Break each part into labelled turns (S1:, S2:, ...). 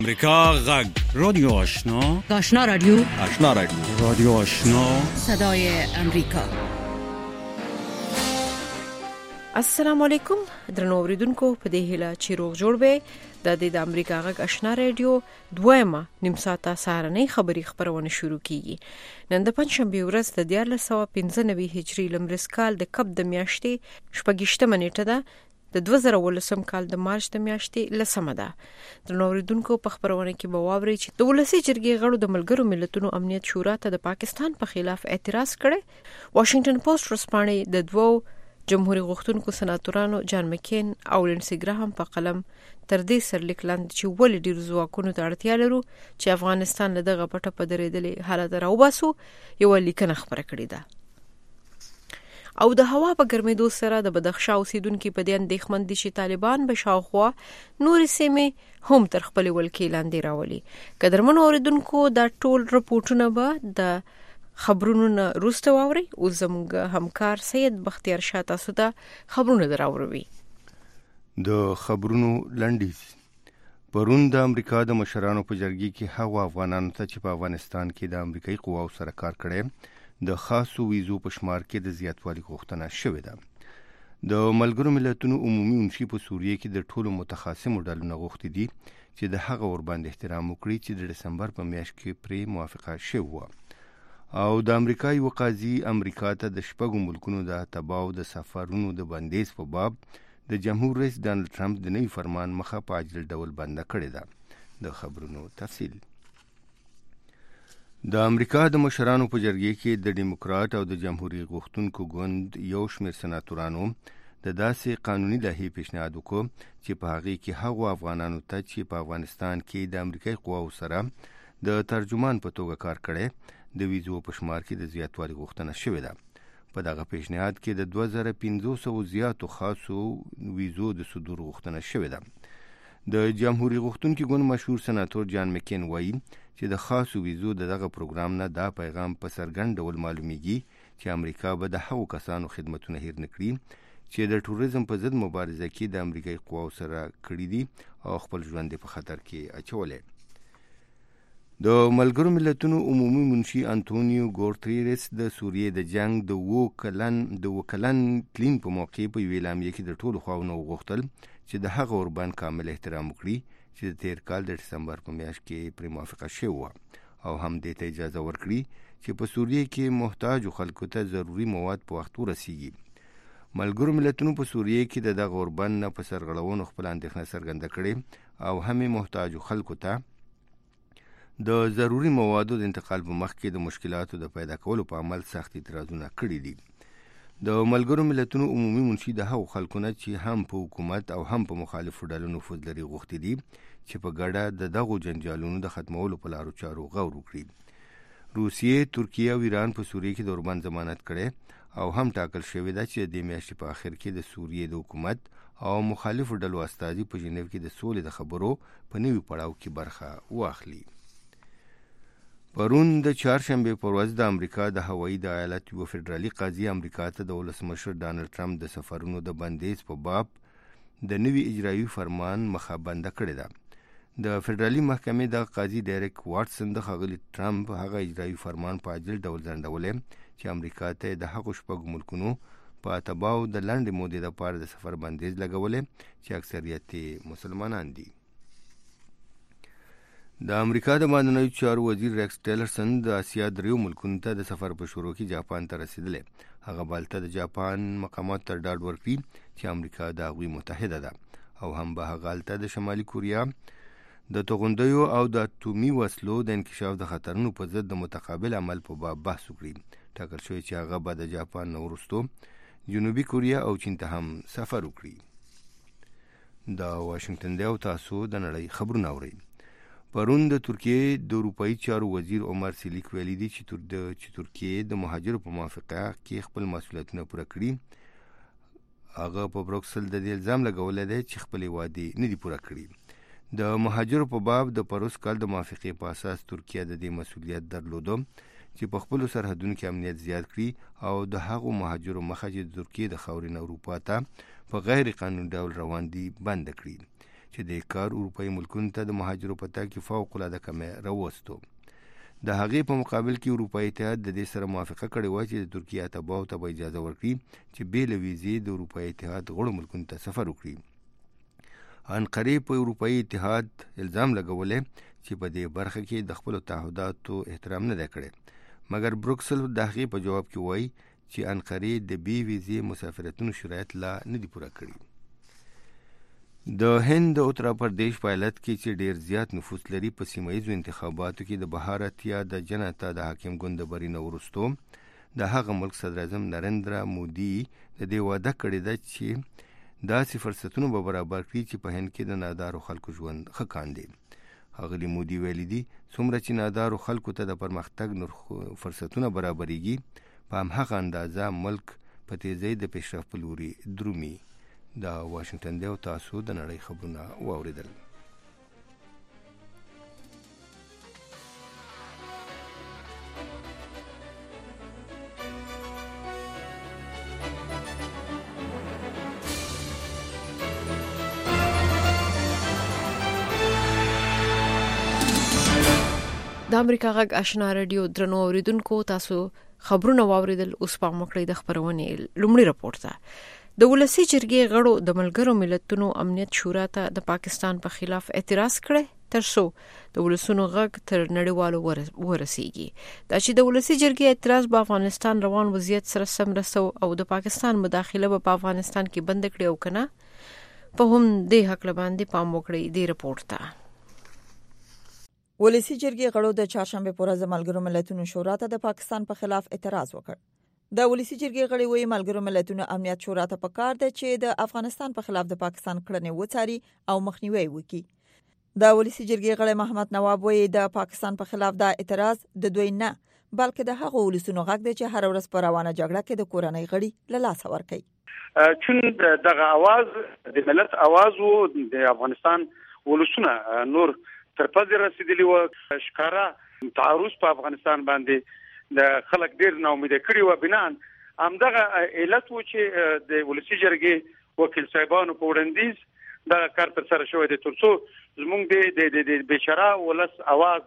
S1: امریکا غږ رادیو آشنا
S2: رادیو
S1: رادیو آشنا
S2: صدای امریکا.
S3: السلام علیکم درنو اوریدونکو، په دې هیله چې روغ جوړ به د امریکا غږ آشنا رادیو دویمه نیم ساعته سهارنۍ خبری خبرونه شروع کیږي. نن د پنځشنبه ورځ د 1495 هجری لمریز کال د کب د میاشتې شپږشتمه نیټه ده، د 2018 کال د مارچ د میاشتې لسمه ده. درنو اوریدونکو، په خبرونه کې به واوري چې د ولسی جرګې غړو د ملګرو ملتونو امنیت شورا ته د پاکستان په خلاف اعتراض کړي. واشنگټن پوسټ ورسپانې د دوو جمهوریت غوښتونکو سناتورانو جان مکین او لینسي ګراهام په قلم تر دې سرلیک لاندې چې ولې ډیر ځواکونو ته اړتیا لرو چې افغانستان له دغه پټه په درېدلې حالت راوباسو یو لیکنه خبره کړې ده. او د هوا په ګرمېدو سره د بدخشان اوسیدونکو په دې اندېښمن دي چې طالبان به شاوخوا نور سیمې هم تر خپل ولکې لاندې راولي. قدرمنو اوریدونکو، دا ټول رپورټونه به د خبرونو نه وروسته واوري او زموږ همکار سید بختیار شاه تاسو ته خبرونه دراوړي.
S4: د خبرونو لنډیز. پرون د امریکا د مشرانو په جرګې کې هغو افغانانو ته چې په افغانستان کې د امریکایي قواو سره کار کړي د خاصو ویزو په شمار کې د زیاتوالي غوښتنه شوې ده. د ملګرو ملتونو عمومي منشي په سوریه کې د ټولو متخاصمو ډلو غوښتي دي چې د هغه ور باندې احترام وکړي چې د دسمبر په میاشت کې پرې موافقه شوه. او د امریکا یو قاضي امریکا ته د شپږو ملکونو د تباو د سفرونو د بندیز په باب د جمهور رئیس ډانلډ ټرمپ د نوي فرمان مخه په عاجل ډول بنده کړې ده. د خبرونو تفصیل. د امریکا د مشرانو په جرګې کې د ډیموکرات او د جمهوریت غوښتونکو ګوند یو شمېر سناتورانو د داسې قانوني لایحې پیشنهاد وکړ چې په هغې کې هغو افغانانو ته چې په افغانستان کې د امریکایي قواو سره د ترجمان په توګه کار کړی د ویزو په شمار کې د زیاتوالي غوښتنه شوې ده. په دغه پیشنهاد کې د 2500 زیاتو خاصو ویزو د صدور غوښتنه شوې ده. د جمهوریت غوښتونکو ګوند مشهور سناتور جان مکین وایي چې د خاصو ویزو دغه پروګرام نه دا پیغام په څرګند ډول معلومیږي چې امریکا به د هغو کسانو خدمتونه هیر نه کړي چې د ټوریزم په ضد مبارزه کې د امریکایي قواو سره کړي دي او خپل ژوند په خطر کې اچولی. د ملګرو ملتونو عمومي منشي انټونیو ګوتریرس د سوریې د جنگ د وکلن کلین په موقع په یوې اعلامیه کې د ټولو خواونو غوښتل چې د هغه اوربان کامل احترام وکړي چې د تیر کال د دسمبر په میاشت کې پرې موافقه شوه او هم دې ته اجازه ورکړي چې په سوریې کې محتاجو خلکو ته ضروري مواد په وخت ورسیږي. ملګرو ملتونو په سوریې کې د دغه اوربان نه په سرغړونو خپل اندېښنه څرګنده کړې او هم محتاجو خلکو ته د ضروري موادو د انتقال په مخ کې د مشکلاتو د پیدا کولو په عمل سخت اعتراضونه کړي دي. د ملګرو ملتونو عمومي منشي د هغو خلکو نه چې هم په حکومت او هم په مخالفو ډلو نفوذ لري غوښتي دي چې په ګډه د دغو جنجالونو د ختمولو په لارو چارو غور وکړي. روسیې، ترکیه او ایران په سوریې کې د اوربان ضمانت کړي او هم ټاکل شوې ده چې د میاشتې په آخر کې د سوریې د حکومت او مخالفو ډلو استازي په ژنیو کې د سولې د خبرو په نوي پړاو کې برخه واخلي. پرون د چهارشنبه پر ورځ د امریکا د هوایي د ایالت یو فدرالي قاضي امریکا ته د ولسمشر ډانلډ ټرمپ د سفرونو د بندیز په باب د نوي اجرایي فرمان مخه بنده کړې ده. د فدرالي محکمې د قاضي ډیرک واټسن د ښاغلي ټرمپ هغه اجرایي فرمان په عاجل ډول ځنډولی چې امریکا ته د هغو شپږو ملکونو په تباو د لنډې مودې لپاره د سفر بندیز لګولی چې اکثریت مسلمانان دي. د امریکا د بهرنیو چارو وزیر ریکس ټیلرسن د اسیا دریو ملکونو ته د سفر په شروع کې جاپان ته رسیدلی. هغه بالته د جاپان مقامات ته ډاډ ورکړي چې امریکا د هغوی متحده ده او هم به هغه هلته د شمالي کوریا د توغندیو او د اټومي وسلو د انکشاف د خطرونو په ضد د متقابل عمل په باب بحث وکړي. ټاکل شوی چې هغه به د جاپان نه وروستو جنوبي کوریا او چین ته هم سفر وکړي. د واشنگټن دی او تاسو د نړۍ خبرونه اورئ. پرون د ترکیې د اروپایي چارو وزیر عمر سلیک ویلي دي چې ترکیې د مهاجرو په موافقه کې خپل مسؤلیتونه پوره کړي. هغه په بروکسل د دې الزام لګولی دی چې خپلې وعدې نه دي پوره کړي. د مهاجرو په باب د پروس کال د موافقې په اساس ترکیه د دې مسؤلیت درلوده چې په خپلو سرحدونو کې امنیت زیات کړي او د هغو مهاجرو مخه چې د ترکیې د خاورې نه اروپا ته په غیر قانوني ډول روان دي بند کړي. چې د کار اروپאי ملکونو ته د مهاجرو په تګ کې فوق العاده کمی راوستو. د هغې په مقابل کې اروپאי اتحاد د دې سره موافقه کړې و چې د ترکیه تبعو ته اجازه ورکړي چې بې له ویزې د اروپאי اتحاد غړو ملکونو ته سفر وکړي. انقرې په اروپאי اتحاد الزام لګولې چې په دې برخه کې د خپل تعهداتو احترام نه کړي، مګر بروکسل د هغې په جواب کې وایي چې انقرې د بې ویزې مسافرتونو شرایط لا نه دي پوره کړي. د هند اتر پردیش په ایالت کې چې ډیر زیات نفوس لري په سیمایي انتخاباتو کې د بهارت یا د جنتا د حاکم ګوند برینه ورستو د هغه ملک صدر اعظم نریندرا مودي د دې وعده کړې ده چې داسې فرصتونه به برابر کړي چې په هند کې د نادارو خلکو ژوند ښه کاندي. ښاغلي مودي ویلي دي څومره چې نادارو خلکو ته د پرمختګ نور فرصتونه برابرېږي په همهغه اندازه ملک په تیزۍ د پیشرفت په لوري درومي. د واشنگټن دی او تاسو د نړۍ خبرونه واوریدل.
S3: د امریکا غږ آشنا رادیو درنو اوریدونکو، تاسو خبرونه واوریدل. اوس په مخکړې د خبرونه لومړی راپور ته د ولسی جرګې غړو د ملګرو ملتونو امنیت شورا ته د پاکستان په خلاف اعتراض کړی ترڅو د ولسونو غږ تر نړیوالو ورسیږي. دا چې د ولسی جرګې اعتراض په افغانستان روان وضعیت سره سم رسو او د پاکستان مداخله په افغانستان کې بند کړي او کنه په هم د حق لباندې پام وکړي. دی رپورت ته
S5: ولسی جرګې غړو د چهارشنبه په ورځ ملګرو ملتونو شورا ته د پاکستان په خلاف اعتراض وکړ. د ولسی جرګې غړي وایي ملګرو ملتونو امنیت شورا ته پکار ده چې د افغانستان په خلاف د پاکستان کړنې وڅاري او مخنیوي وکړي. د ولسی جرګې غړي محمد نواب وایي د پاکستان په خلاف دا اعتراض د دوی نه بلکې د هغو ولسونو غږ دی چې هر ورځ په روانه جګړه کې د کورنۍ غړي له لاسه ورکوي.
S6: چون دغه आवाज د ملت आवाज وو د افغانستان ولسونه نور تر پځ رسیدلی و ښکارا تعرض په افغانستان باندې د خلک ډیر نا امید کړي و. بنان همدغه علت و چې د ولسی جرګې وکیل صاحبانو په وړاندیز دا کار تر سره شوی دی ترڅو زموږ د بیچاره ولس आवाज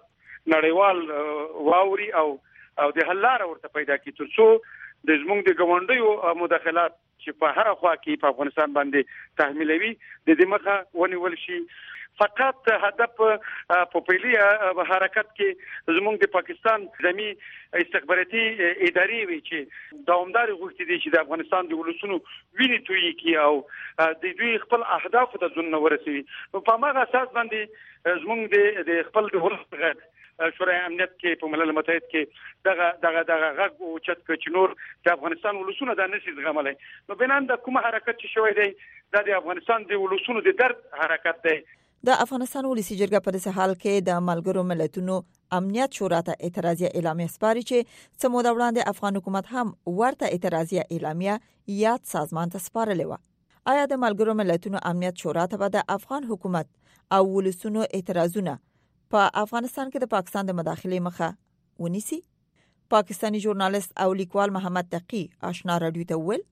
S6: نړیوال واوري او د حل لار ورته پیدا کړي ترڅو د زموږ د ګوندیو مداخلات چې په هر خوا کې په افغانستان باندې تحمیلوي د دې مخه ونیول شي. فقط هدف په پیلي حرکت کې زموږ د پاکستان زمي استخباراتي ادارې وی چې دوامدار غوښتي دي چې د افغانستان د ولسونو ویني تویي کی او د دوی خپل اهداف ته ځون ورسوي. په هغه اساس باندې زموږ د خپل د ولس شورای امنیت کې په ملل متحد کې دغه غږ او چت کې نور د افغانستان ولسونو د نشي زغملای. نو بنان د کومه حرکت چې شوی دی د افغانستان د ولسونو د درد حرکت دی.
S5: د افغانستان ولسی جرګه په دې حال کې د ملګرو ملتونو امنیت شورا ته اعتراضیه اعلامیه سپاري چې سمو د وړاندې افغان حکومت هم ورته اعتراضیه اعلامیه یاد سازمان ته سپارلې و. آیا د ملګرو ملتونو امنیت شورا ته به د افغان حکومت او ولسونو اعتراضونه په افغانستان کې د پاکستان د مداخلې مخه ونیسي؟ پاکستانی ژورنالیست او لیکوال محمد تقی آشنا رادیو ته ویل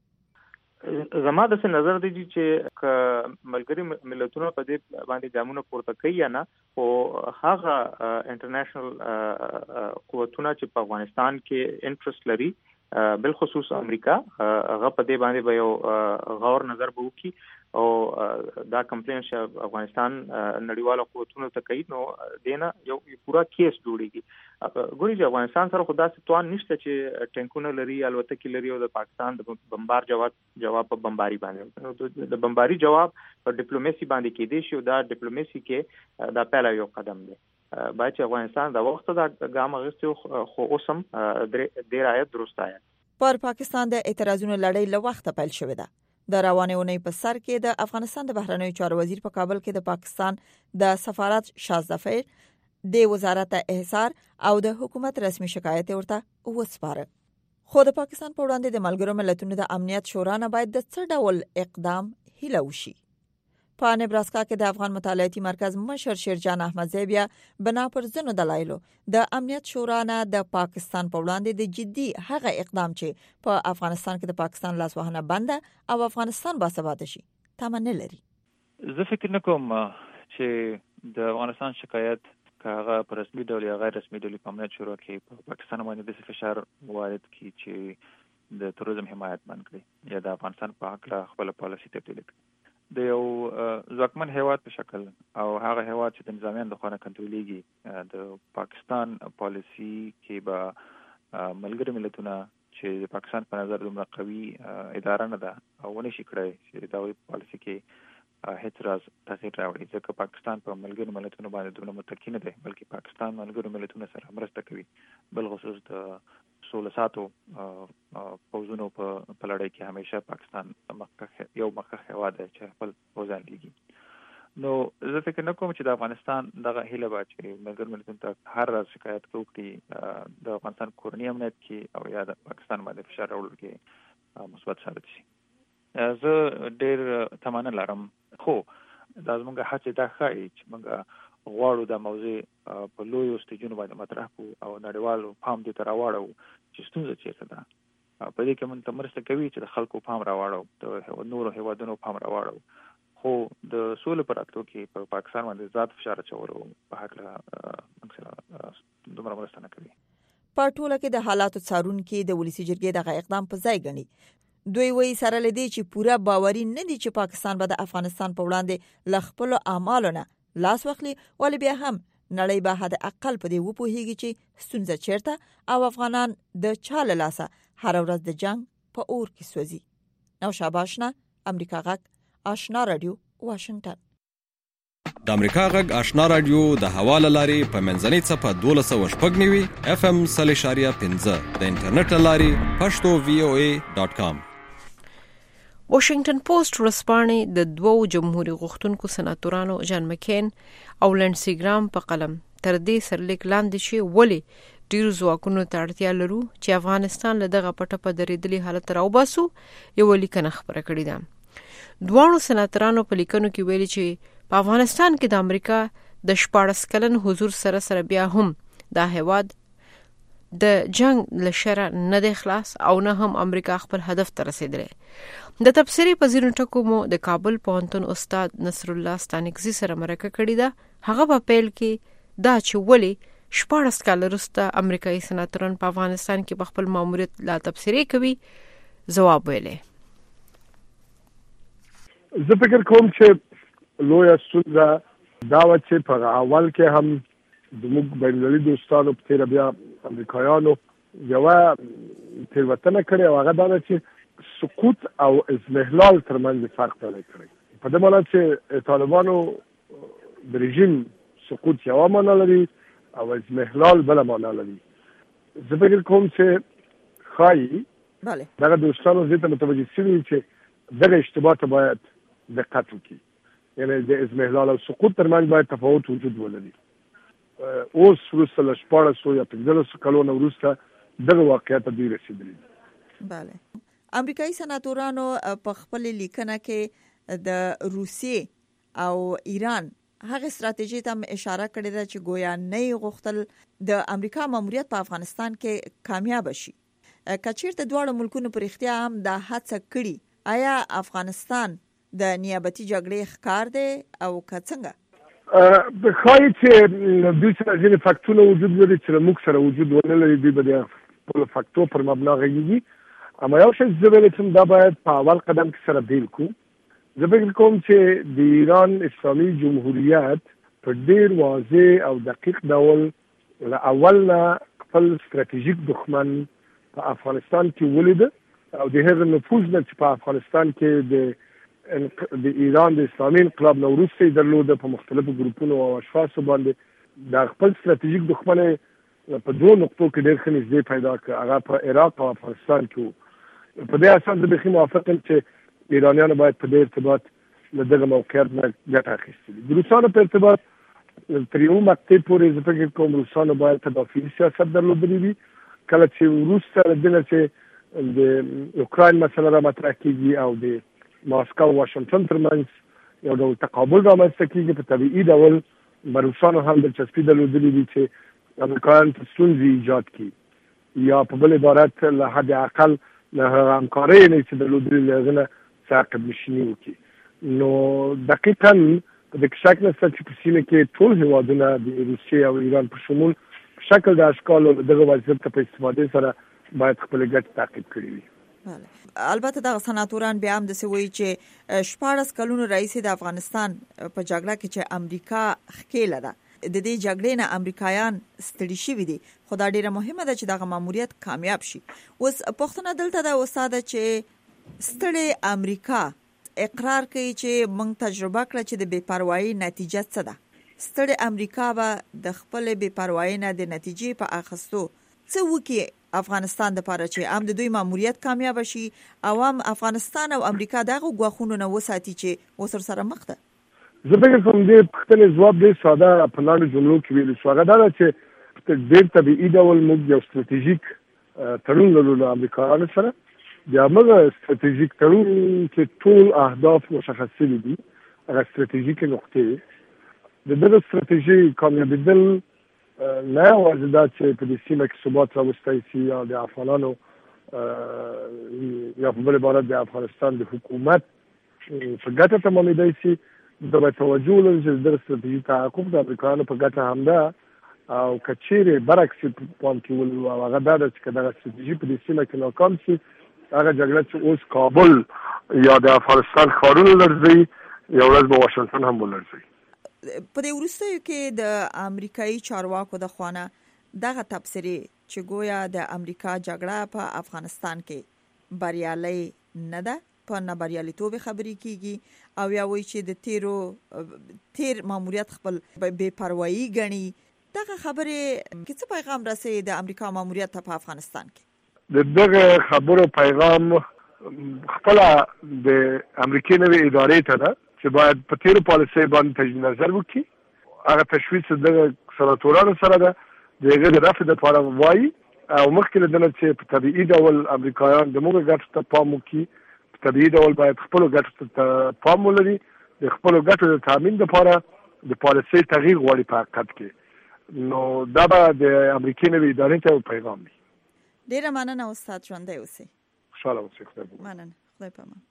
S7: زما د څه نظر دی چې ملګری ملتونو په دې باندې ګامونه پورته کوي یا نه، او هغه انټرنیشنل قوتونه چې په افغانستان کې انټرست لري بل خصوص امریکا هغه په دې باندې به یو غور نظر به وکړي او دا کمپلین چې افغانستان نړیوالو قوتونو ته کوي نو دینه یو پورا کیس جوړیږي. ګوري چې افغانستان سره خدا څه توان نشته چې ټینکونه لري الوتکې لري او د پاکستان د بمبار جواب په بمباری باندې د بمباری جواب په ډیپلوماسي باندې کې دی شو. دا ډیپلوماسي کې دا پهلا یو قدم دی. باید چې افغانستان د وخت د ګام اخیستو خو اوسم ډیر آیت درست آیت
S5: پر پاکستان د اعتراضونو لړۍ له وخت پیل شوې ده. د روانې اونۍ په سر کې د افغانستان د بهرنیو چارو وزیر په کابل کې د پاکستان د سفارت شاه ظفر د وزارت احصار او د حکومت رسمي شکایت ورته وسپاره. خو د پاکستان په وړاندې د ملګرو ملتونو د امنیت شورا نه باید د څه ډول اقدام هیله وشي. په نبراسکا کې د افغان مطالعاتي مرکز مشر شیرجان احمدزی بیا بنا پر ځینو دلایلو د امنیت شورا نه د پاکستان په وړاندې د جدي هغه اقدام چې په افغانستان کې د پاکستان لاسوهنه بنده او افغانستان باثبات شي تمنه لري.
S8: زه فکر نکوم چې د افغانستان شکایت کاغه پر رسمي ډول یا غیر رسمي ډول په امنیت شروع کې په پاکستان باندې د فشار وارد کی چې د تروریزم حمایت بند کړي یا د افغانستان په حق خپل پالیسي تبدیل کړي د یو ځواکمن هیواد په شکل او هغه هیواد چې د نظامیانو لخوا کنټرولېږي د پاکستان پالیسي کې به ملګري ملتونه چې د پاکستان په نظر دومره قوي اداره نه ده او ونشي کړی چې دا پالیسي کې هیڅ راز تغییر راوړي ځکه پاکستان په ملګرو ملتونو باندې دومره متکی نه دی بلکې پاکستان ملګرو ملتونو سره مرسته کوي بل خصوص د 16 ساتو پوزونو په لړۍ کې همیشه پاکستان مخکښ هیواد دی چې خپل پوزان لیږي نو زه فکر نه کوم چې د افغانستان دغه هیله به چې ملګرو ملتونو ته هر راز شکایت وکړي د افغانستان کورني امنیت کې او یا د پاکستان باندې فشار راوړل کې مثبت ثابت شي زه ډېر تمنا لرم خو دا زموږ هڅې دا ښایي چې موږ غواړو د موضوع په لویو سټیجونو باندې مطرح کړو او نړیوالو پام دې ته راوړو چې ستونزه چیرته ده په دې کې موږ ته مرسته کوي چې د خلکو پام راوړو د نورو هیوادونو پام راوړو خو د سولې پر راتلو کې په پاکستان باندې ذات فشار اچولو په حق موږ سره دومره مرسته نه کوي
S5: په ټوله کې د حالاتو څارونکو د ولسی جرګې دغه اقدام په ځای ګڼي دوی وایي سره لدی چې پوره باوري نه دي چې پاکستان به د افغانستان په وړاندې لخپل اعمالو نه لاس واخلي ولې بیا هم نړۍ به حد اقل په دې وپوهیږي چې ستونزه چیرته او افغانان د چا له لاسه هر ورځ د جنگ په اور کې سوځي نو شاباشنا امریکا غږ آشنا رادیو واشنگټن
S9: د امریکا غږ آشنا رادیو د حواله لاري په منځنۍ صفه 12.15 FM 3.15 د انټرنیټ لاري pashto.voa.com
S3: واشنگټن پوسټ ورسپانې د دوو جمهوریت غوښتونکو سناتورانو جان مکین او لنډسي ګرام په قلم تر دې سرلیک لاندې چې ولی ډیرو ځواکونو ته اړتیا لرو چې افغانستان له دغه پټه په درېدلي حالت راوباسو یو لیکنه خبره کړې ده دوه سناتورانو په لیکنو کې ویلي چې په افغانستان کې د امریکا د 14 کلن حضور سره بیا هم دا هیواد د جنگ لشره نه د خلاص او نه هم امریکا خپل هدف ته رسیدلی د تبصرې په ځینو ټکو مو د کابل پوهنتون استاد نصر الله ستانکزي سره مرکه کړې ده هغه په پیل کې دا چې ولی 14 کال وروسته امریکایي سناتوران په افغانستان کې په خپل ماموریت لا تبصرې کوي جواب ویلې
S10: زه فکر کوم چې لوی ستونزه دا و چې په اول کې هم زموږ بینالمللي دوستانو په تیر بیا امریکایانو یو تیروتنه کړې او هغه دا چې سقوط او اضمحلال ترمنځ فرق پیدا کړی په دې معنی چې طالبانو د رژیم سقوط یو معنا لري او اضمحلال بل معنا لري زه فکر کوم چې خای
S5: بله
S10: دغه دوستانو زه ته متوجه شوي چې دغه اشتباهات باید دقت وکړي یعنی د اضمحلال او سقوط ترمنځ باید تفاوت وجود ولري اوس وروسته له 14 یا 15 کلونو وروسته دغه واقعیت ته رسیدلی
S5: بله امریکایي سناتورانو په خپل لیکنه کې د روسیې او ایران هغه ستراتیژي ته اشاره کړې ده چې گویا نه غوښتل د امریکا ماموریت په افغانستان کې کامیاب شي کچیرته دواړو ملکونو پر اختیار هم د هڅه کړي آیا افغانستان د نیابتي جګړې ښکار دی او څنګه
S10: د خای چې د څه ځینې فاکتورونه وجود لري چې موږ سره وجود ونه لري د په فاکتور پر مبنا غږیږي اما یو شی چې ویل چې دا باید په اول قدم کې سره بیل کو زه فکر کوم چې د ایران اسلامي جمهوریت په ډیر واضح او دقیق ډول له اول نه خپل ستراتیژیک دښمن په افغانستان کې ولید او د هغه نفوذ چې په افغانستان کې د ایران د اسلامي انقلاب نو وروسته درلود په مختلفو ګروپونو او اشخاصو باندې د خپل ستراتیژیک دښمن په دوه نقطو کې ډېر ښه نږدې پیدا کړ هغه په عراق او افغانستان کې په دې اساس د بخي موافق چې ایرانیانو باید په دې ارتباط له دغه موقعیت نه ګټه اخیستلي د روسانو په ارتباط تر یو مقطع پورې زه فکر کوم روسانو باید تدافعي سیاست درلودلی وي کله چې وروسته دغه چې د اوکراین مسله را مطرح کیږي او د ماسکو او واشنگټن ترمنځ یو ډول تقابل رامنځته کیږي په طبیعي ډول روسانو هم دلچسپي درلودلی وي چې امریکایان ته ستونزې ایجاد کړي یا په بل عبارت له حد اقل له همکارۍ نه چې درلودلی هغه نه څه عقب نشیني وکړي نو دقیقاً د شک نشته چې په سیمه کې ټول هیوادونه د روسیې او ایران په شمول شکل د اشکال او دغه وضعیت په استفاده سره باید خپل ګټه تعقیب کړي وي.
S5: البته د سناتوران بیا هم د سوي چې 14 کلونو رئیس د افغانستان په جګړه کې چې امریکا خکېله ده د دې جګړې نه امریکایان ستړي شوي دي، خو دا ډیره مهمه ده چې دغه ماموریت کامیاب شي. اوس پښتنه دلته د استاد چې ستړي امریکا اقرار کوي چې موږ تجربه کړه چې د بے پروايي نتیجه څه ده. ستړي امریکا به د خپل بے پروايي نه د نتیجې په اخستو څه وکي افغانستان د لپاره چې هم د دوی ماموریت کامیاب شي او هم افغانستان او امریکا دغه غوښونو نه وساتي چې وسر سره مخ ده.
S10: زه به کوم دې پختنې جواب دې ساده په لاندې جملو کې ویل شو. هغه دا چې ډېر طبيعي ډول موږ یو ستراتیژیک تړون لرو له امریکایانو سره. بیا موږ ستراتیژیک تړون چې ټول اهداف مشخص دي، هغه ستراتیژیک نقطې د دغه ستراتیژي کامیابیدل نه یوازې دا چې په دې سیمه کې ثبات راوستی شي یا د افغانانو یا په بل عبارت د افغانستان د حکومت په ګټه تمامېدای شي، د توجه ولري چې دغه ستراتیژي تعقب د امریکایانو په ګټه همدا او کچېرې برعکس پام کې ولرو. هغه دا ده چې دغه ستراتیژي په دې سیمه کې ناکام شي، هغه جګړه چې اوس کابل یا د افغانستان ښارونه لرزي، یو ورځ به واشنگټن هم ولرزي.
S5: په دې وروستیو کې د امریکایي چارواکو د خوانه دغه تبصرې چې گویا د امریکا جګړه په افغانستان کې بریالي نه ده، په نابریالیتوب خبرې کیږي او یا وایي چې د تیر ماموریت خپل بے پروايي ګڼي. دغه خبرې کې څه پیغام رسي د امریکا ماموریت په افغانستان کې؟
S10: دغه خبرو پیغام خپل د امریکای نوې ادارې ته ده چې باید په تیرو پالیسۍ باندې تجدید نظر وکړي. هغه تشویش د سناتورانو سره ده، دغه د رفع لپاره وایي او مخکې له دې چې په طبيعي ډول امریکایان د موږ ګټو ته پام وکړي، په طبيعي ډول باید خپل ګټو ته پام ولري، د خپل ګټو د تامین لپاره د پالیسۍ تغییر غواړي په حقیقت کې. نو دا به د امریکای نوې ادارې ته پیغام وي.
S5: ډیره مننه استاد، ژوندی اوسئ.
S10: خوشاله اوسئ. خدای په
S5: مننه. خدای په امان.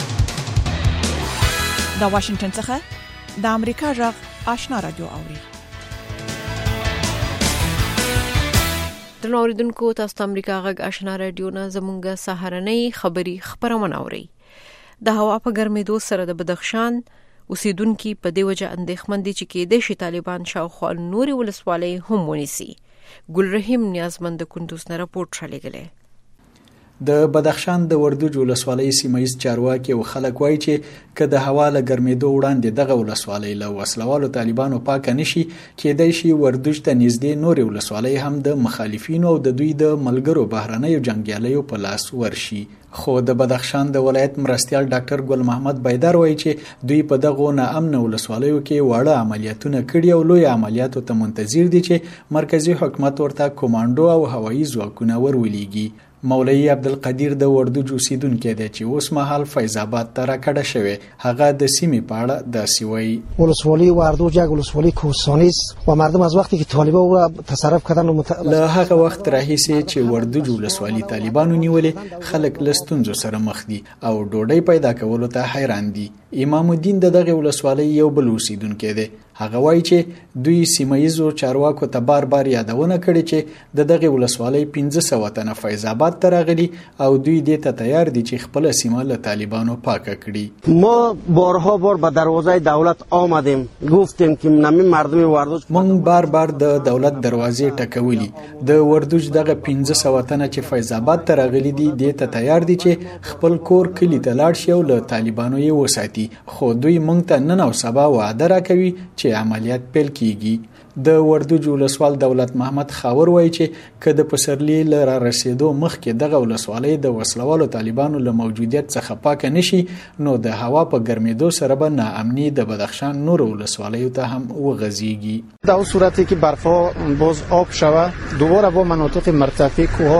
S11: دا واشنگټن څخه د امریکا غږ آشنا رادیو اوري.
S3: درنو اوریدونکو، تاسو ته امریکا غږ آشنا رادیو نه زموږه سهارنۍ خبری خبرونه اوري. د هوا په ګرمېدو سره د بدخشان اوسیدونکو په دې وجه اندېښمن دي چې کېدای شي طالبان شاوخوا نوري ولسوالۍ هم ونیسي. ګلرحیم نیازمند د کندوز نه راپورټ شالېګلې.
S12: د بدخشان د وردوج ولسوالۍ سیمایي چارواکي او خلک وایي چې که د هوا له ګرمېدو وړاندې دغه ولسوالۍ له وسلوالو طالبانو پاکه نشي، کېدای شي وردوج ته نږدې نورې ولسوالۍ هم د مخالفینو او د دوی د ملګرو بهرنیو جنګیالیو په لاس ورشي. خو د بدخشان د ولایت مرستیال ډاکټر ګل محمد بایدار وایي چې دوی په دغه ناامن ولسوالیو کې واړه عملیاتونه کړي او لوی عملیاتو ته منتظر دي چې مرکزی حکومت ورته کومانډو او هوایي ځواکونه ورولېږي. مولوی عبدالقدیر د وردوج اوسیدونکی دی چې اوس مهال فیض آباد ته راکډه شوی. هغه د سیمې په اړه داسې وایي:
S13: ولسوالی وردوج یک ولسوالی کوهستانی است و مردم از وقتی که طالبان او را تصرف کردن
S12: له هغه وخت راهیسې چې وردوج ولسوالی طالبانو نیولې، خلک له ستونزو سره مخ دي او ډوډۍ پیدا کولو ته حیران دي. امام الدین د دغه ولسوالۍ یو بل اوسیدونکی دی. هغه وایي چې دوی سیمایي چارواکو ته بار بار یادونه کړې چې د دغه ولسوالۍ 1500 تنه فیض آباد ته راغلي او دوی دې ته تیار دي چې خپل سیمه له طالبانو پاکه کړي.
S13: ما بارها بار به دروازه دولت آمدیم، گفتیم که نمی مردم وردوج
S12: مونږ بار بار د دولت دروازې ټکولي. د وردوج دغه 1500 تنه چې فیض آباد ته راغلي دي دې ته تیار دي چې خپل کور کلی ته لاړ شي او له طالبانو یې وساتي، خو دوی مونږ ته نن او سبا وعده راکوي چې عملیات پیل کیږي. د وردوج ولسوال دولت محمد خاور وایي چې که د پسرلی له را رسیدو مخکې دغه ولسوالۍ د وسلوالو طالبانو له موجودیت څخه پاکه نشي، نو د هوا په ګرمېدو سره به ناامني د بدخشان نور ولسوالیو ته هم وغځیږي.
S13: در اون صورتی که برفها باز آب شود، دوباره با مناطق مرتفع کوها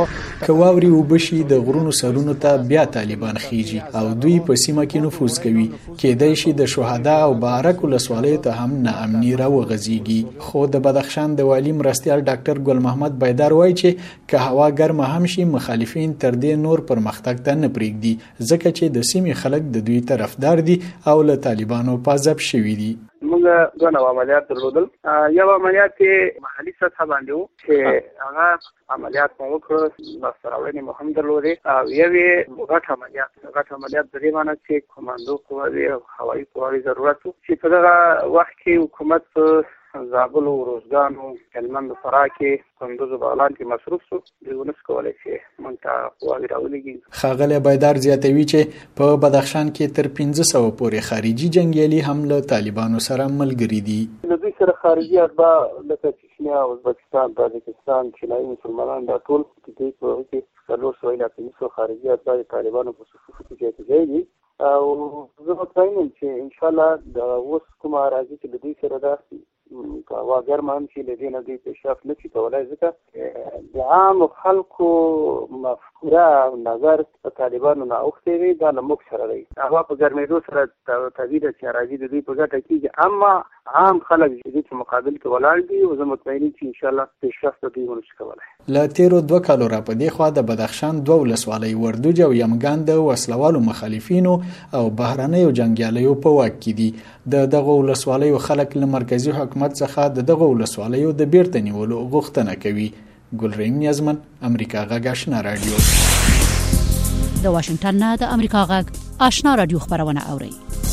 S12: کواوري وبشي د غرونو سرونو ته بیا طالبان خيجي او دوی په سیمه کې نفوذ کوي کېدای شي د شهدا او بارک ولسوالۍ ته هم ناامني راوغځيږي خو د بدخشان د والی مرستيال ډاکټر ګل محمد بيدار وایي چې که هوا ګرمه هم شي مخالفین تر دې نور پرمختګ ته نه پرېږدي ځکه چې د سیمې خلک د دوی طرفدار دي او له طالبانو پازاب شوي دي.
S14: موږ دوه نوع عملیات درلودل. یو عملیات محلي سطح باندې وو چې هغه عملیات مو وکړ لاسته راوړنې مو هم درلودې او یو غټ عملیات د دې معنی چې کمانډو قواوې او هوایي قواوې ضرورت وو چې په دغه وخت کې حکومت زابل او روزګان او هلمند فراه کې کندوز او بغلان کې مصروف شو دیونه کولای شي مونږه قواوې راولېږي.
S12: خاغله بيدار زیاتوي چې په بدخشان کې تر 1500 پورې خارجي جنگیالي هم له طالبانو سره ملګري دي.
S14: له دوی سره خارجي اتباع لکه چچنیا ازبکستان تاجکستان چینایي مسلمانان دا ټول د دې په وخت کې څلور سوه الی پنځه سوه خارجي اتباع طالبانو په صفوفو کې کېږي او زه مطمئن یم چې انشاءالله د اوس کومه راځي چې د دوی سره دا هوا ګرمه هم چې له دې نه دوی پیشرفت نه شي کولی ځکه د عام خلکو مفکوره او نظر په طالبانو نه اوښتی وي دا له موږ سره دی. هوا په ګرمېدو سره طبیعي ده چې راځي د دوی په ګټه کېږي اما عام خلک چې مقابل کې ولاړ دي او زه مطمئن یم چې انشاءالله پیشرفت دوی ونشي کولی.
S12: له تیرو 2 کالو را په دې خوا د بدخشان 2 ولسوالۍ وردوج او یمګان د وسلوالو مخالفینو او بهرنیو جنګیالیو په واک کې دي. دغه ولسوالیو خلک له مرکزی حکومت څخه دغه ولسوالیو د بیرته نیولو غوښتنه کوي. ګلرنګ نیازمن امریکا غږ آشنا رادیو.
S2: د واشنگټن نه د امریکا غږ آشنا رادیو خبرونه اوري.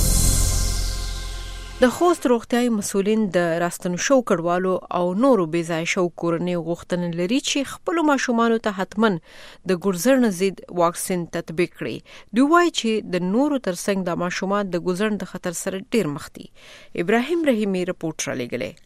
S3: د خوست روغتیايي مسولین د راستنو شو کډوالو او نورو بېځای شو کورنۍ غوښتنه لري چې خپل ماشومان ته حتمن د ګورزن ضد واکسین تطبیق کړي. دوی وایي چې د نورو ترڅنګ د ماشومان د ګورزن د خطر سره ډیر مخ دي. ابراهیم رحیمی رپورټ را لګلې.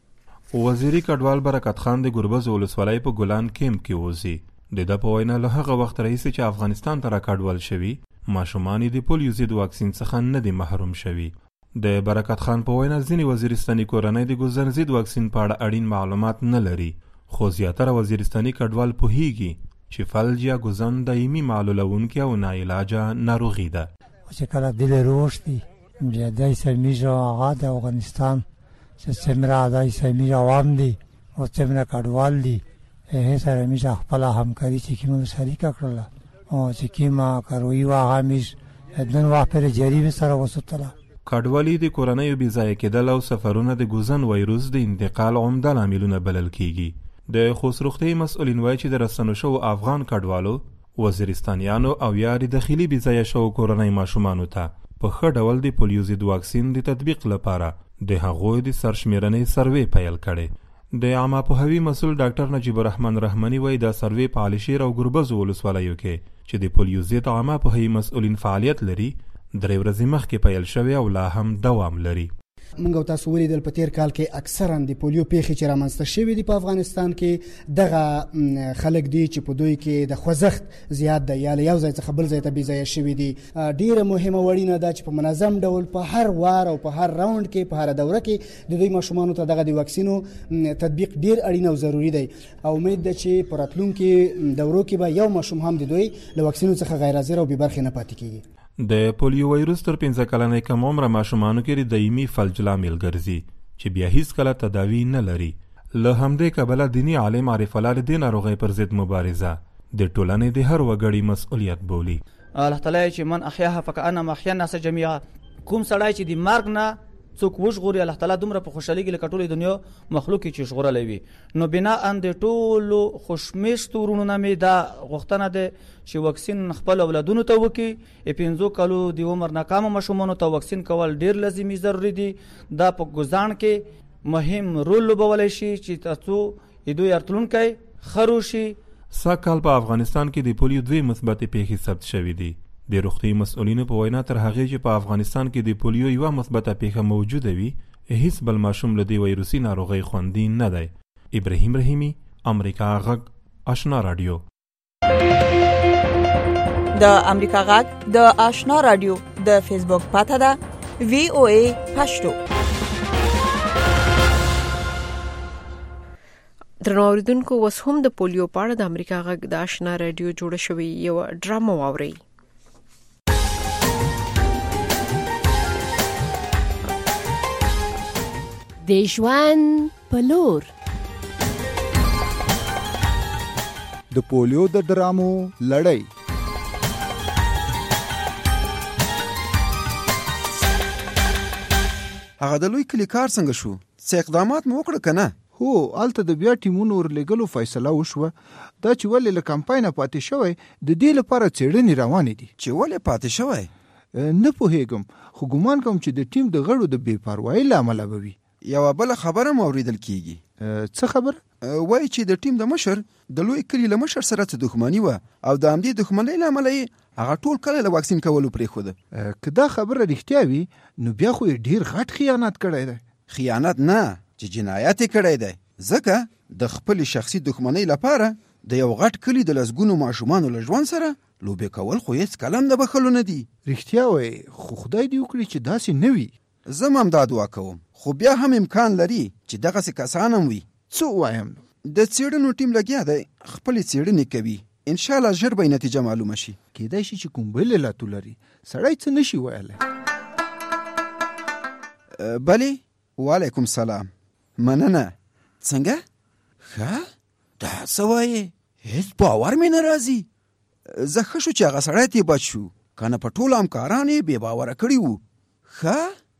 S15: وزیری کډوال برکت خان د ګربز ولسوالۍ په ګلان کیمپ کې وزي. د په وینا له هغه وخت راهیسې چې افغانستان ته راکډوال شوي ماشومان د پولیو ضد واکسین څخه نه دي محروم شوي. د برکت خان په وینا ځینې وزیرستاني کورنۍ د ګوزن ضد واکسین په اړه اړین معلومات نه لري خو زیاتره وزیرستاني کډوال پوهیږي چې فلج یا ګوزن دایمي معلولونکې او ناعلاجه ناروغي ده.
S16: چې کله دل روشتي بیا دای سمیجه هغه د افغانستان چې څومره دای سمیجه عوام دي او څومره کډوال دي هغه سره میجه خپل همکاري چې کوم شریک کړل او چې کیما کاروي واغه میش دن واپر جریب سره وسوتله.
S15: کډوالي د کورنیو بېځایه کېدل او سفرونه د ګوزن وایروس د انتقال عمده لاملونه بلل کیږي. د خوست روغتیايي مسؤلین وایي چې د راستنو شوو افغان کډوالو وزیرستانیانو او یا د داخلي بېځایه شوو کورنۍ ماشومانو ته په ښه ډول د پولیو ضد واکسین د تطبیق لپاره د هغوی د سرشمیرنې سروې پیل کړی. د عامه پوهاوي مسؤل ډاکټر نجیب الرحمن رحماني وایي دا سروې په علشیر او ګربز ولسوالیو کې چې د پولیو ضد عامه پوهاوي مسؤلین فعالیت لري 3 ورځې مخکې پیل شوی او لا هم دوام لري.
S17: موږ تاسو ولیدل په تیر کال کې اکثرا د پولیو پیښې چې رامنځته شوې دي په افغانستان کې دغه خلک دي چې په دوی کې د خوځښت زیات دی یا یو ځای څخه بل ځای ته بېځایه شوي دي. ډیره مهمه وړینه ده چې په منظم ډول په هر وار او په هر راوند کې په هر دوره کې د دوی ماشومانو ته دغه د واکسینو تطبیق ډیر اړین او ضروری دی او امید ده چې په راتلونکي دورو کې به یو ماشوم هم د دوی له واکسینو څخه غیر حاضر او بې برخې نه پاتې کیږي.
S15: د پولیو وایروس تر 15 کلنۍ کم عمره ماشومانو کې دایمي فلج لامل ګرځي چې بیا هیڅ کله تداوی نه لري. له همدې کبله دیني عالم عارف الله د ناروغۍ پر ضد مبارزه د ټولنې د هر وګړي مسؤلیت بولي.
S18: الله تعالی چې من احیاها فکأنما احیا الناس جميعا، کوم سړی چې د مرګ نه څوک وژغوري الله تعالی دومره په خوشحالۍ کې لکه ټولې دنیا مخلوق چې ژغورلی وي. نو بنا ان د ټولو خوشمشتو وروڼو نه مې دا غوښتنه ده چې واکسین خپل اولادونو ته وکړي. 15 کالو د عمر ناکامو ماشومانو ته واکسین کول ډیر لازمي ضروري دي. دا په ګوزان کې مهم رول لوبولی شي چې تاسو دوی راتلونکی ښه روشي.
S15: سږ کال په افغانستان کې د پولیو 2 مثبتې پیښې ثبت شوې دي. د روغتیايي مسؤلینو په وینا تر هغې چې په افغانستان کې د پولیو یوه مثبته پیښه موجوده وي هیڅ بل ماشوم له دې وایروسي ناروغۍ خوندي نه دی. ابراهیم رحیمی امریکا غږ آشنا رادیو.
S5: د امریکا غږ د آشنا رادیو د فیسبوک پاته ده VOA پښتو.
S3: درنو اوریدونکو اوس هم د پولیو په اړه د امریکا غږ د آشنا رادیو جوړه شوې یو ډرامه واوري.
S19: د ژوند په لور
S20: د پولیو د ډرامو لړۍ.
S21: هغه د لوی کلی کار څنګه شو؟ څه اقدامات مو وکړه کنه؟
S20: هو، الته د بیا ټیمونو ورلګلو فیصله وشوه. دا چې ولې له کمپاینه پاتې شوی د دې لپاره څېړنې روانې دي.
S21: چې ولې پاتې شوی؟
S20: نه پوهېږم، خو ګمان کوم چې د ټیم د غړو د بې پروایۍ له امله به وي.
S21: یوه بله خبره مو اورېدل کېږي.
S20: څه خبره؟
S21: وایي چې د ټیم د مشر د لوی کلي له مشر سره څه دښمني وه او د همدې دښمنۍ له امله یې هغه ټول کلی له واکسین کولو پرېښوده.
S20: که دا خبره رښتیا وي نو بیا خو یې ډېر غټ خیانت کړی دی.
S21: خیانت نه، چې جنایت یې کړی دی، ځکه د خپلې شخصي دښمنۍ لپاره د یو غټ کلي د لسګونو ماشومانو له ژوند سره لوبې کول خو هېڅ کلم د بښلو نه دي.
S20: رښتیا وایي، خو خدای دې وکړي چې داسې نه وي.
S21: زه هم دا دعا کوم، خو بیا هم امکان لري چې دغسې کسان هم وي.
S20: څه ووایم؟
S21: د څېړنو ټیم لګیا دی، خپلې څېړنې کوي. انشاءالله ژر به یې نتیجه معلومه شي.
S20: کیدای شي چې کوم بل علتو لري، سړی څه نشي ویلی.
S21: بلې، وعلیکم سلام. مننه. څنګه؟ ښه، دا څه وایې؟ هېڅ باور مې نه راځي. زه ښه شو چې هغه سړی ترې بچ شو، که نه په ټولو همکاران یې بې باوره کړي وو. ښه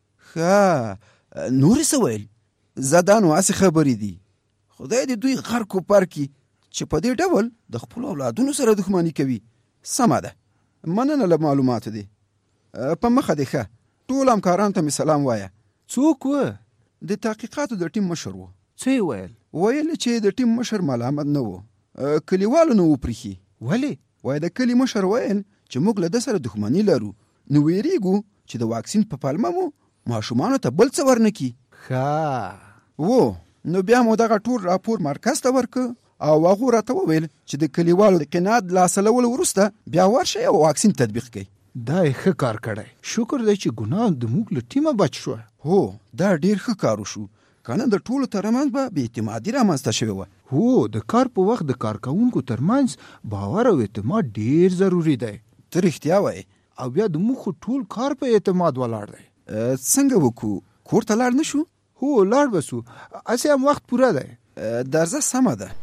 S21: نورې څه ویل؟ زه دا نو هسې خبرې دي. خدای دې دوی غرق و پر کړي چې په دې ډول د خپلو اولادونو سره دښمني کوي. سمه ده، مننه له معلوماتو دې. په مخه دې ښه. ټول همکارانو ته مې سلام وایه.
S20: څوک و؟
S21: د تحقیقاتو د ټیم مشر و.
S20: څه یې ویل؟
S21: ویل چې د ټیم مشر ملامت نه و، کلیوالو نه و پرېښي.
S20: ولې؟
S21: وایي د کلي مشر ویل چې موږ له ده سره دښمني لرو، نو ویریږو چې د واکسین په پلمه مو ماشومانو ته بل څه ورنکي. و نو بیا مو دغه ټول راپور مرکز ته ورکړ او هغو راته وویل چې د کلیوالو د قناعت لاسلولو وروسته بیا ورشئ او واکسین تطبیق کړئ.
S20: دا یې ښه کار کړی. شکر دی چې ګناه د موږ له ټیمه بچ شوه.
S21: هو، دا ډېر ښه کار وشو، که نه د ټولو ترمنځ به بې اعتمادي رامنځته شوې وه.
S20: هو، د کار په وخت د کارکوونکو ترمنځ باور او اعتماد ډېر ضروري دی.
S21: ته رښتیا وایې.
S20: او بیا د موږ ټول کار په اعتماد ولاړ دی.
S21: څنګه وکړو؟ کور ته لاړ نه شو؟
S20: هو، لاړ به سو، هسې هم وخت پوره دی.
S21: درځه، سمه ده.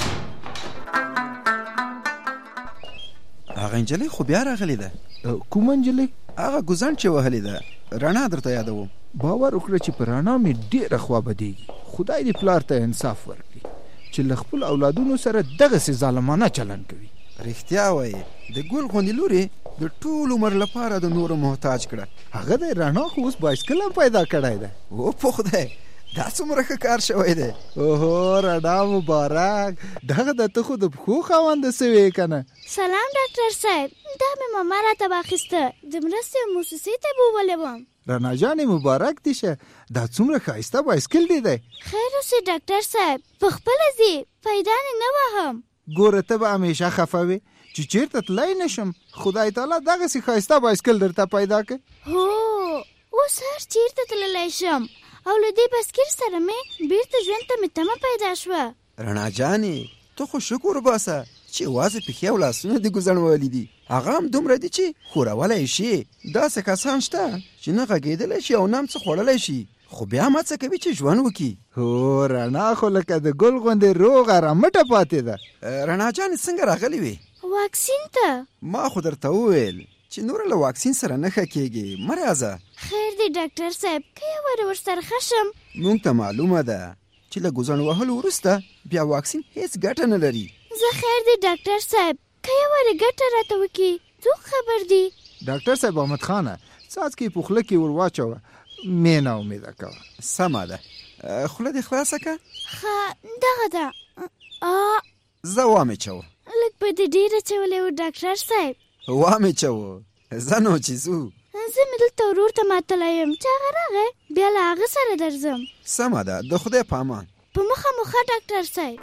S21: هغه نجلۍ خو بیا راغلې ده.
S20: کومه نجلۍ؟
S21: هغه ګوزڼ چې وهلې ده، رڼا درته یادوم.
S20: باور وکړه چې په رڼا مې ډېره خوا بدېږي. خدای دې پلار ته انصاف ورکړي چې له خپل اولادونو سره دغسې ظالمانه چلن کوي.
S21: رښتیا وایي، د ګل غوندې لورې د ټول عمر لپاره د نورو محتاج کړه.
S20: هغه د رڼا خو اوس بایسکل هم پیدا کړی ده.
S21: او په خدای، دا څومره ښه کار شوی دی.
S20: اوهو، رڼا مبارک. دغه د ته خو د پښو خاونده سوې که نه؟
S22: سلام ډاکټر صاحب، دا مې ماما راته واخیسته، د مرستې موسسې ته بوولې وم.
S20: رڼا جانې مبارک دې شه، دا څومره ښایسته بایسکل دی.
S22: خیر اوسې ډاکټر صاحب، پخپله ځي، پیدا نه وهم.
S20: ګوره، ته به همیشه خفه وې چې چېرته تللی نشم. خدای تعالی دغسې ښایسته بایسکل درته پیدا کړ.
S22: هو، اوس هر چېرته تللی شم او له دې بایسکل سره مې بیرته ژوند ته مې تمه پیدا شوه.
S21: رڼا جانې، ته خو شکر وباسه چې یوازې پښې او لاسونه دې ګوزڼ وهلي دي. هغه هم دومره دي چې ښورولی شي. داسې کسان شته چې نه غږېدلی شي او نه هم څه خوړلی شي، خو بیا هم هڅه کوي چې ژوند وکړي.
S20: هو، رڼا خو لکه د ګل غوندې روغه رامټه پاتې ده.
S21: رڼا جانې څنګه راغلې وې؟
S22: واکسین ته.
S21: ما خو درته وویل چې نور له واکسین سره نه ښه کېږي. مه راځه.
S22: خیر دی ډاکټر صاحب، که یو وارې ورسره ښه شم.
S21: موږ ته معلومه ده چې له ګوزڼ وهلو وروسته بیا واکسین هېڅ ګټه نه لري.
S22: زه خیر دی ډاکټر صاحب، که یو وارې ګټه راته وکړي څوک خبر دی.
S20: ډاکټر صاحب، احمد خانه، څاڅکي په خوله کې ور واچوه، مې نا امیده کوه.
S21: سمه ده، خوله دې خلاصه که.
S22: ښه، دغه ده.
S21: زه وامې چوه.
S22: لږ به دې ډېره چولی و ډاکټر صاحب.
S21: وامې چوه، زه نو چې ځو.
S22: زه مې دلته ورور ته ماتلی یم چې هغه راغی، بیا له هغه سره درځم.
S21: سمه ده، د خدای په امان.
S22: په مخه مو ښه ډاکټر صاحب.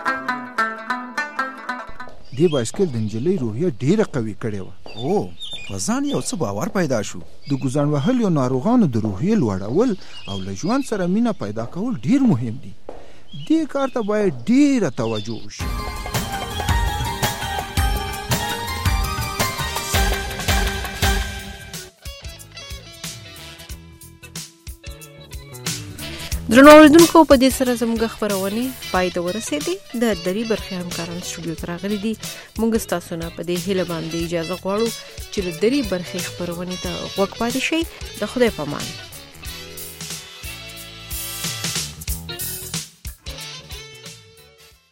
S20: دې بایسکل د نجلۍ روحیه ډېره قوي کړې وه.
S21: هو، په ځان یو څه باور پیدا شو.
S20: د ګوزڼ وهلیو ناروغانو د روحیې لوړول او له ژوند سره مینه پیدا کول ډېر مهم دي.
S21: دې کار ته باید ډیره توجه وشي.
S3: درنو اوریدونکو په دې سره زموږ خبرونه پای ته ورسېدې. د درې برخې همکاران سټوډیو ته راغلي دي. موږ تاسو نه په دې هیله باندې اجازه غواړو چې د درې برخې خبرونه ته غوږ پاتې شئ. د خدای په امان.